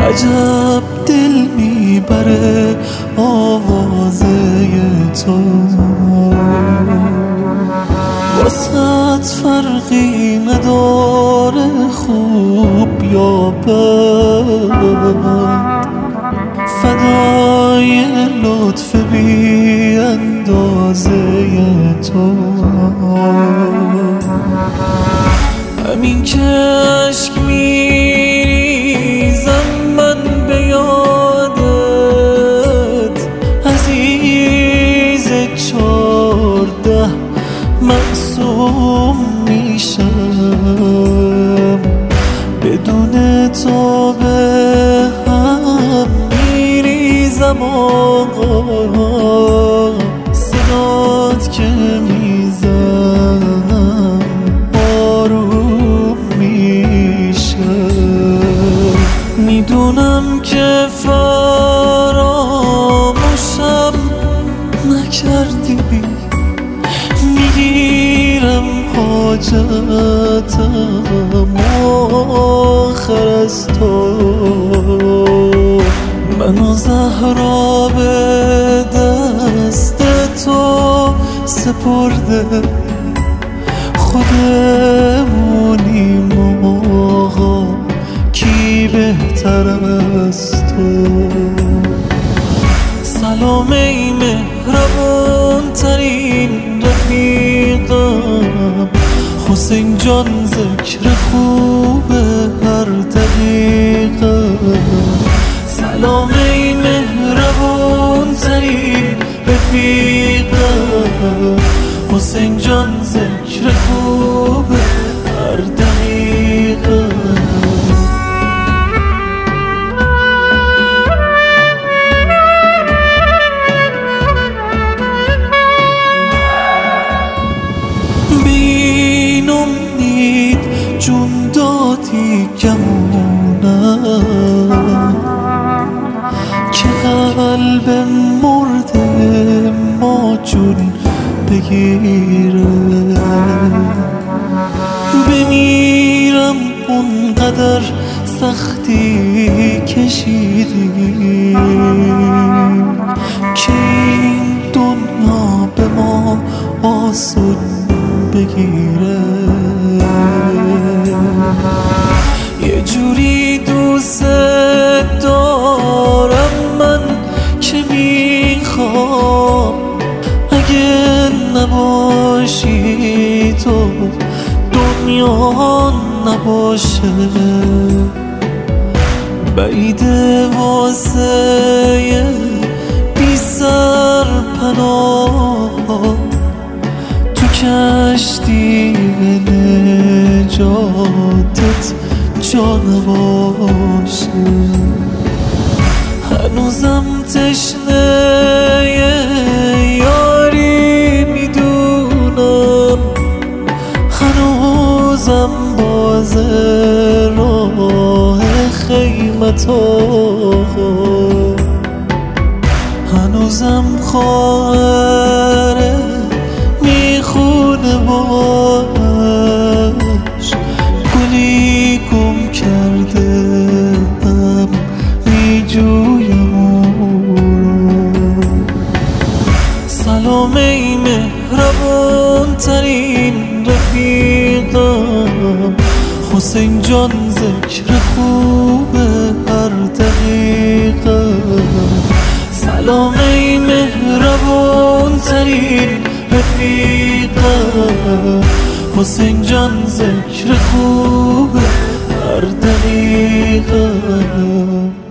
عجب دل میبره آوازه تو، واسط فرقی نداره خوب یا بد، فدای لطف بی اندازه تو. همین که عشق میریزم من به یادت، عزیز 14 معصوم میشم، بدون تو به هم میریزم آقا، صدات که میزنم آروم میشه. میدونم که فراموشم نکردی، میگیرم حاجتم آخر از تو. منو زهرا به دست تو سپرده، خودمونیم آقا کی بهتر از تو. سلام ای مهربون ترین رفیقم، حسین جان ذکر خوب هر دقیقه. سلام ای مهربون ترین رفیقم، حسین جان ذکر خوب هر دقیقه. بین امید جون دادی گمونم، که قلب مرده ما جون بگیره. بمیرم اونقدر سختی کشیدیم، که این دنیا به ما آسون بگیره. یه جوری دوست دارم من که میخوام اگه نباشی تو دنیا نباشه. بعیده واسه بی سر پناه تو کشتی نجاتت جا نباشه. هنوزم تشنه یاری میدونم، هنوزم باز راه خیمت آقا، هنوزم خواهره میخونه باش، گلی گم کرده هم میجویم اون. سلام ای مهربون ترین رفیقم، حسین جان ذکر خوب هر دقیقه. سلام ای مهربون ترین رفیقم، حسین جان ذکر خوب هر دقیقه.